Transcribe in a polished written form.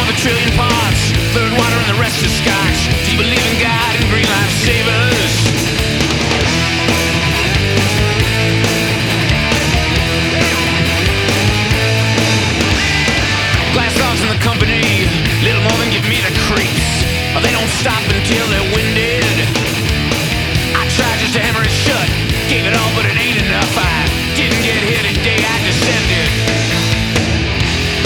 of a trillion parts. Third water and the rest is scotch. Do you believe in God and green lifesavers? Glass dogs in the company, little more than give me the creeps. They don't stop until they're winded.